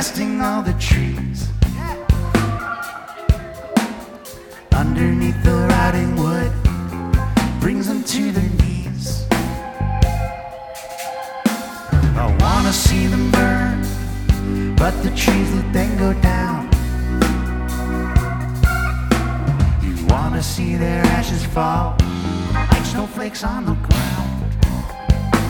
resting all the trees. Underneath the rotting wood brings them to their knees. I wanna see them burn, but the trees that then go down. You wanna see their ashes fall like snowflakes on the ground.